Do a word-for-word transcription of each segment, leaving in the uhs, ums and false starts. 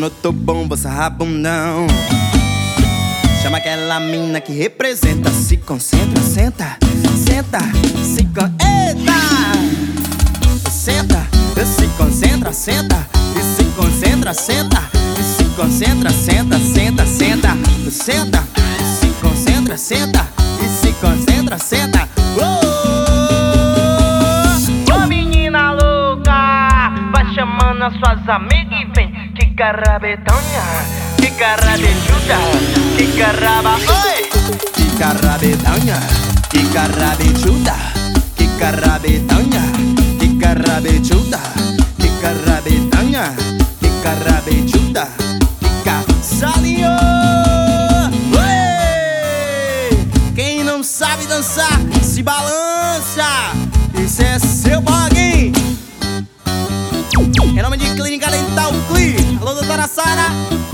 não tô bom, você rabundão. Chama aquela mina que representa. Se concentra, senta, senta, se con... Eita! Senta, se concentra, senta, e se concentra, senta, e se concentra, senta, senta, senta, senta, se concentra, senta, e se concentra, senta. Ô menina louca, vai chamando as suas amigas e vem. Que garabedonha, que garabejuda, que garaba, oi! Que garabedonha, que garabejuda, que garabedonha, que garabejuda, que garabedanha, que garabejuda, que casalinho. Quem não sabe dançar, se balança. Isso é seu bog. Em nome de Clínica Dental Cli. Alô, doutora Sara.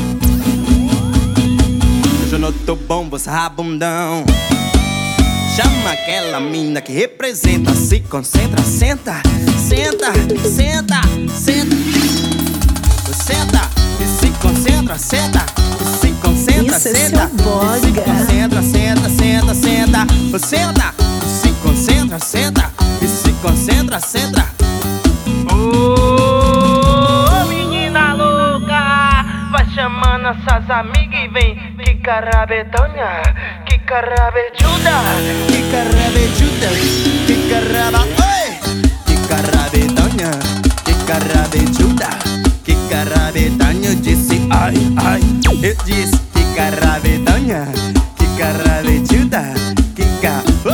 Hoje eu não tô bom, você rabundão. Chama aquela mina que representa. Se concentra, senta, senta, senta, senta. Senta e se concentra, senta. E se concentra, Isso é senta. seu boga. E se concentra, senta, senta, senta. Senta e se concentra, senta. E se concentra, senta. Ô menina louca, vai chamando as suas amigas e vem. Que garabedonha, que garabejuda, Que garabejuda, que garaba, oi! Que garabedonha, que garabejuda, que garabedonha. Eu disse ai, ai, eu disse que garabedonha, que garabejuda, que ga... Oh!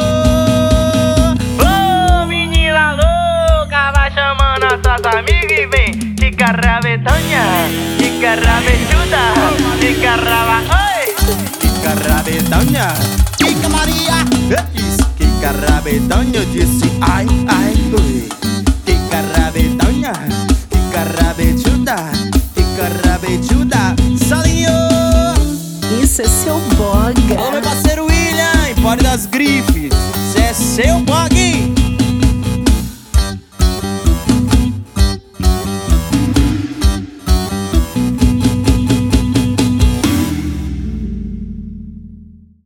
Ô menina louca, vai chamando as suas amigas e vem. Que garabedonha, que garabejuda, que garaba, oi! Que garabedonha, Kika Maria, eu disse que garabedonha. Eu disse ai, ai, ui. Que garabedonha, que garabejuda, que garabejuda. Salinho! Isso é seu boga. Alô, meu parceiro William, Empório das Grifes. Cê é seu bog.